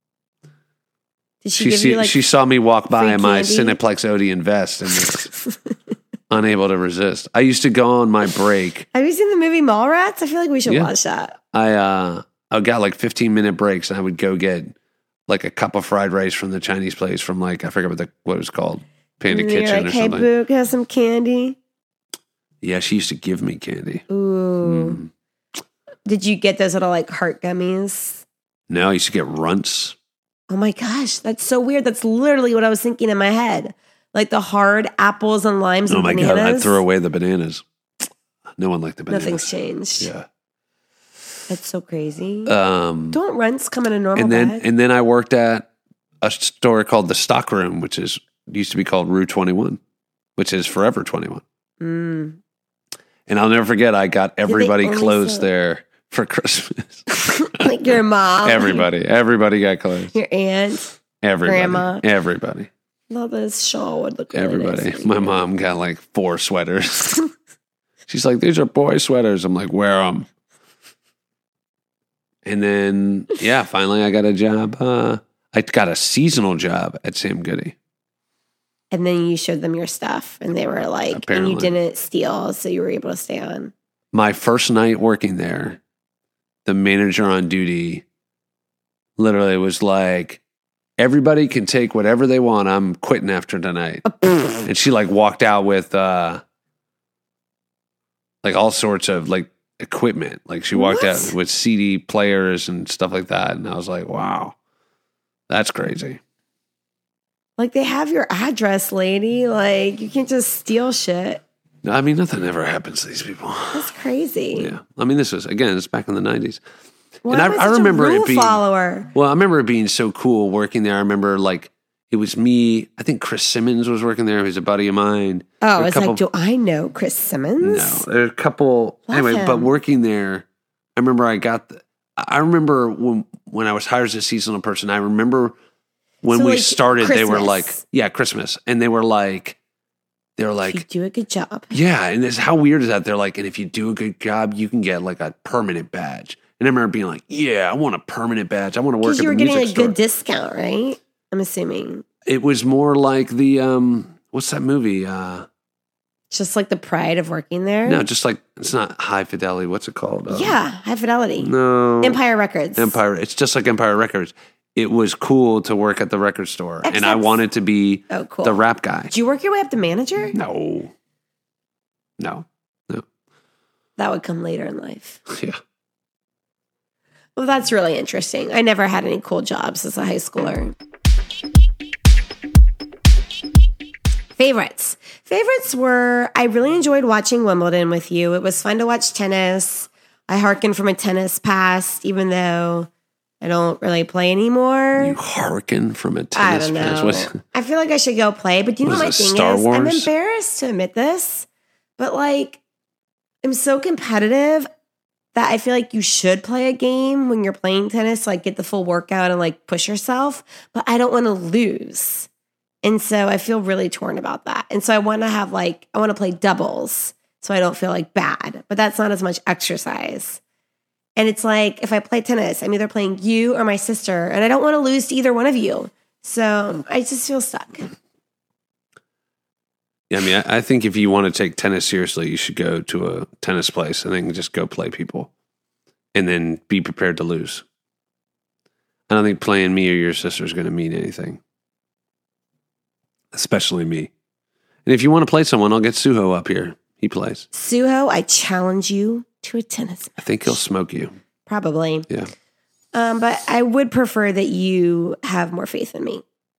Did she, She give see, you like she saw me walk by free in my candy? Cineplex Odeon vest and was unable to resist. I used to go on my break. Have you seen the movie Mallrats? I feel like we should Yeah. watch that. I uh, I got like fifteen minute breaks, and I would go get like a cup of fried rice from the Chinese place from like I forget what the what it was called, Panda And you're Kitchen like, or hey, something. Boo, can I have some candy? Yeah, she used to give me candy. Ooh. Mm. Did you get those little like heart gummies? No, I used to get runts. Oh my gosh, that's so weird. That's literally what I was thinking in my head. Like the hard apples and limes Oh and my bananas. god, I'd throw away the bananas. No one liked the bananas. Nothing's changed. Yeah. That's so crazy. Um, Don't runts come in a normal and then bag? and then I worked at a store called the Stock Room, which is used to be called Rue twenty-one, which is Forever twenty-one. Mm. And I'll never forget, I got everybody only clothes sell- there for Christmas. Like your mom. Everybody. Everybody got clothes. Your aunt. Everybody. Grandma. Everybody. Love this shawl would look really Everybody. nice. My mom got like four sweaters. She's like, these are boy sweaters. I'm like, wear them. And then, yeah, finally I got a job. Uh, I got a seasonal job at Sam Goody. And then you showed them your stuff, and they were like, Apparently. and you didn't steal, so you were able to stay on. My first night working there, the manager on duty literally was like, everybody can take whatever they want. I'm quitting after tonight. And she like walked out with uh, like all sorts of like equipment. Like she walked What? out with C D players and stuff like that. And I was like, wow, that's crazy. Like, they have your address, lady. Like, you can't just steal shit. I mean, nothing ever happens to these people. That's crazy. Yeah. I mean, this was, again, it's back in the nineties. Why And I- am I, I such remember a it rule being- follower. Well, I remember it being so cool working there. I remember like it was me. I think Chris Simmons was working there. He was a buddy of mine. There Oh, were a it's couple- like, do I know Chris Simmons? No, there were a couple. Love anyway, but him. working there, I remember I got. The, I remember when when I was hired as a seasonal person. I remember when So, we like, started, they were Christmas. like, "Yeah, Christmas," and they were like, they were If you like, do a good job. "Yeah," and it's how weird is that? They're like, and if you do a good job, you can get like a permanent badge. And I remember being like, "Yeah, I want a permanent badge. I want to work Because at you the were getting music a store." good discount, right? I'm assuming. It was more like the um, what's that movie? Uh, Just like the pride of working there. no, just like it's not High Fidelity. What's it called? Um, Yeah, High Fidelity. no, Empire Records. Empire. It's just like Empire Records. It was cool to work at the record store, and I Except- wanted to be Oh, cool. the rap guy. Did you work your way up to manager? No, no, no. That would come later in life. Yeah, Well, that's really interesting. I never had any cool jobs as a high schooler. Favorites. Favorites were, I really enjoyed watching Wimbledon with you. It was fun to watch tennis. I hearken from a tennis past, even though I don't really play anymore. you hearken from a I tennis don't match. know. What- I feel like I should go play, but do you know What what my is this, thing Star is? I'm Wars? embarrassed to admit this, but like, I'm so competitive that I feel like you should play a game when you're playing tennis, like get the full workout and like push yourself, but I don't want to lose. And so I feel really torn about that. And so I want to have like, I want to play doubles so I don't feel like bad, but that's not as much exercise. And it's like, if I play tennis, I'm either playing you or my sister, and I don't want to lose to either one of you. So I just feel stuck. Yeah, I mean, I, I think if you want to take tennis seriously, you should go to a tennis place and then just go play people, and then be prepared to lose. I don't think playing me or your sister is going to mean anything. Especially me. And if you want to play someone, I'll get Suho up here. He plays. Suho, I challenge you to a tennis I think he'll smoke you. Probably. Yeah. Um, but I would prefer that you have more faith in me.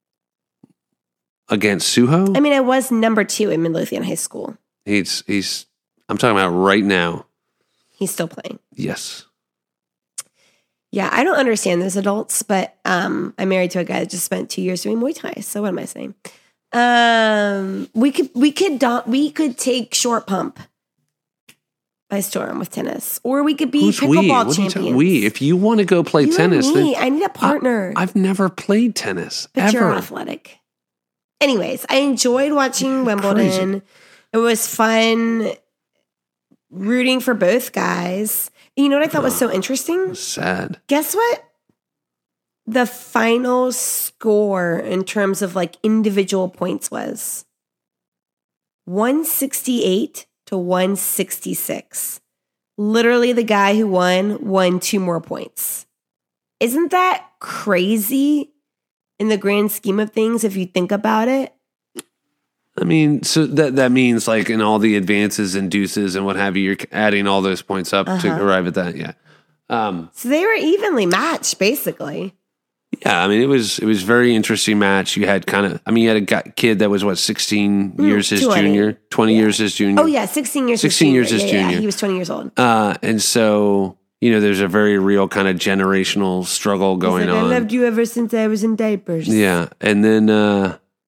Against Suho? I mean, I was number two in Midlothian High School. He's, he's, I'm talking about right now. He's still playing. Yes. Yeah, I don't understand those adults, but um, I'm married to a guy that just spent two years doing Muay Thai. So what am I saying? Um, we could we could do, we could take short pump by storm with tennis, or we could be Who's we? pickleball What are you champions. talking- we? If you want to go play You and tennis, me. then I need a partner. I, have never played tennis but ever. you're athletic. Anyways, I enjoyed watching Wimbledon. Crazy. It was fun rooting for both guys. And you know what I thought was so interesting? Sad. Guess what? The final score in terms of like individual points was one sixty-eight to one sixty-six. Literally, the guy who won won two more points. Isn't that crazy in the grand scheme of things if you think about it? I mean, so that that means like in all the advances and deuces and what have you, you're adding all those points up Uh-huh. to arrive at that. Yeah. Um, So they were evenly matched, basically. yeah. I mean, it was, it was a very interesting match. You had kind of, I mean, you had a guy, kid that was what, sixteen years his twenty. junior, twenty Yeah. years his junior. Oh, yeah, sixteen years. his sixteen years junior. his Yeah, yeah, junior. he was twenty years old. Uh, and so, you know, there's a very real kind of generational struggle going He's like, on. I loved you ever since I was in diapers. Yeah. And then, uh,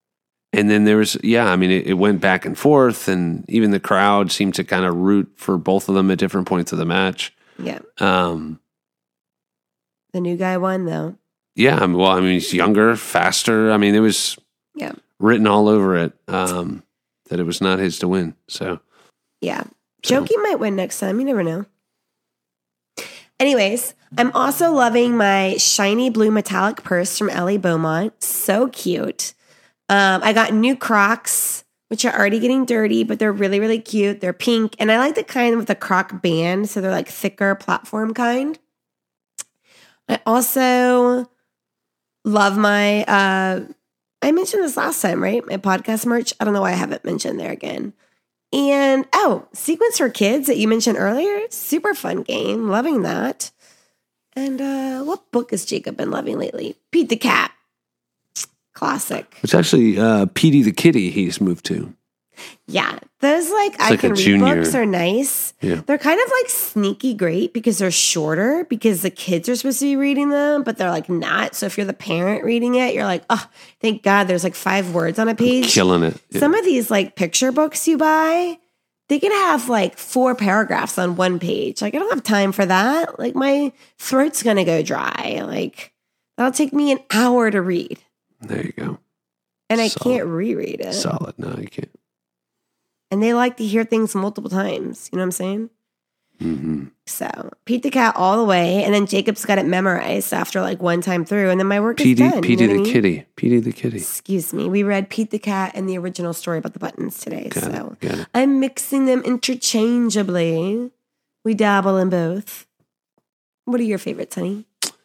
and then there was, yeah, I mean, it, it went back and forth, and even the crowd seemed to kind of root for both of them at different points of the match. Yeah. Um, the new guy won, though. Yeah, I mean, well, I mean, he's younger, faster. I mean, it was yeah. written all over it um, that it was not his to win. So, yeah. so. Jokey might win next time. You never know. Anyways, I'm also loving my shiny blue metallic purse from Ellie Beaumont. So cute. Um, I got new Crocs, which are already getting dirty, but they're really, really cute. They're pink. And I like the kind with the Croc band. So they're like thicker platform kind. I also love my, uh, I mentioned this last time, right? My podcast merch. I don't know why I haven't mentioned there again. And, oh, Sequence for Kids that you mentioned earlier. Super fun game. Loving that. And uh, what book has Jacob been loving lately? Pete the Cat. Classic. It's actually uh, Petey the Kitty he's moved to. Yeah. Those, like, it's I like can read junior. books are nice. Yeah. They're kind of, like, sneaky great because they're shorter because the kids are supposed to be reading them, but they're, like, not. So if you're the parent reading it, you're like, oh, thank God there's, like, five words on a page. I'm killing it. Yeah. Some of these, like, picture books you buy, they can have, like, four paragraphs on one page. Like, I don't have time for that. Like, my throat's going to go dry. Like, that'll take me an hour to read. There you go. And I Solid. can't reread it. Solid. No, you can't. And they like to hear things multiple times. You know what I'm saying? Mm-hmm. So, Pete the Cat all the way. And then Jacob's got it memorized after like one time through. And then my work Petey, is done. Petey you know the what I mean? Kitty. Petey the Kitty. Excuse me. We read Pete the Cat and the original story about the buttons today. Got so, it, got it. I'm mixing them interchangeably. We dabble in both. What are your favorites, honey?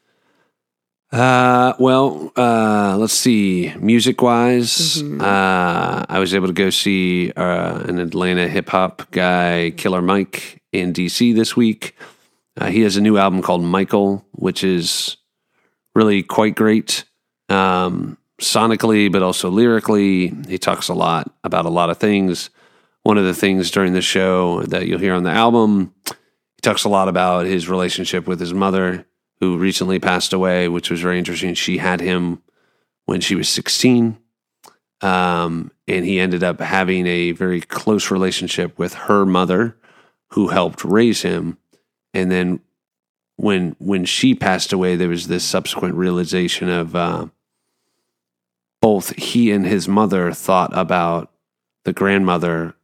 Uh, well, uh, let's see. Music wise, Mm-hmm. uh, I was able to go see uh, an Atlanta hip hop guy, Killer Mike, in D C this week. Uh, he has a new album called Michael, which is really quite great, um, sonically, but also lyrically. He talks a lot about a lot of things. One of the things during the show that you'll hear on the album, he talks a lot about his relationship with his mother, who recently passed away, which was very interesting. She had him when she was sixteen, um, and he ended up having a very close relationship with her mother, who helped raise him. And then when when she passed away, there was this subsequent realization of uh, both he and his mother thought about the grandmother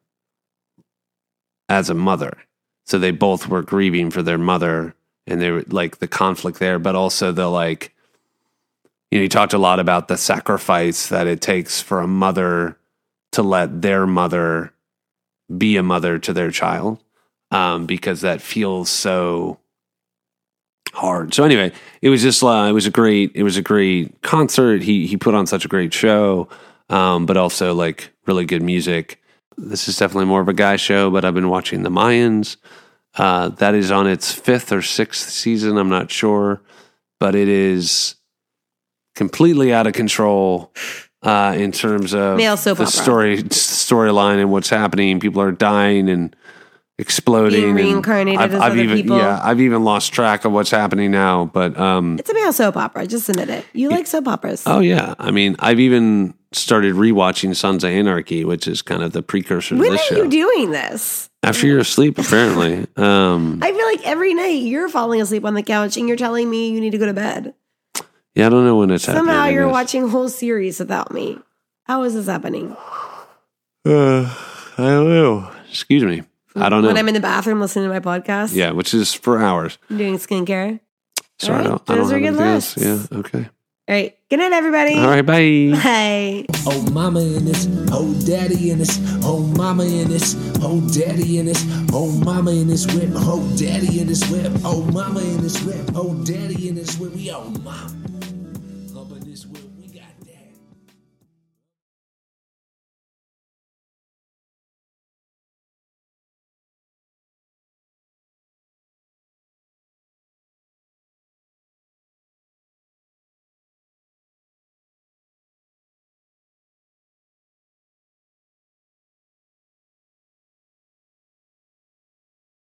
as a mother. So they both were grieving for their mother. And they were like the conflict there, but also the like, you know, he talked a lot about the sacrifice that it takes for a mother to let their mother be a mother to their child, um, because that feels so hard. So anyway, it was just uh, it was a great it was a great concert. He he put on such a great show, um, but also like really good music. This is definitely more of a guy show, but I've been watching The Mayans. Uh, that is on its fifth or sixth season. I'm not sure, but it is completely out of control uh, in terms of Male soap the opera. story storyline and what's happening. People are dying and exploding. Being and reincarnated I've, as I've other even, people. Yeah, I've even lost track of what's happening now. But um, It's a male soap opera. Just admit it. You like soap operas. oh yeah, I mean, I've even started rewatching Sons of Anarchy, which is kind of the precursor When to this are show. you doing this? After you're asleep, apparently. Um, I feel like every night you're falling asleep on the couch and you're telling me you need to go to bed. yeah, I don't know when it's happening. Somehow I you're guess. watching whole series without me. How is this happening? Uh, I don't know. Excuse me. I don't know. When I'm in the bathroom listening to my podcast? Yeah, which is for hours. I'm doing skincare. Sorry, All right, I don't, I don't those have are good anything else. lists. Yeah, okay. All right. Good night, everybody. All right, bye. Bye. Oh mama in this, oh daddy in this, oh mama in this, oh daddy in this, oh mama in this whip, oh daddy in this whip, oh mama in this whip, oh daddy in this whip, we oh mama.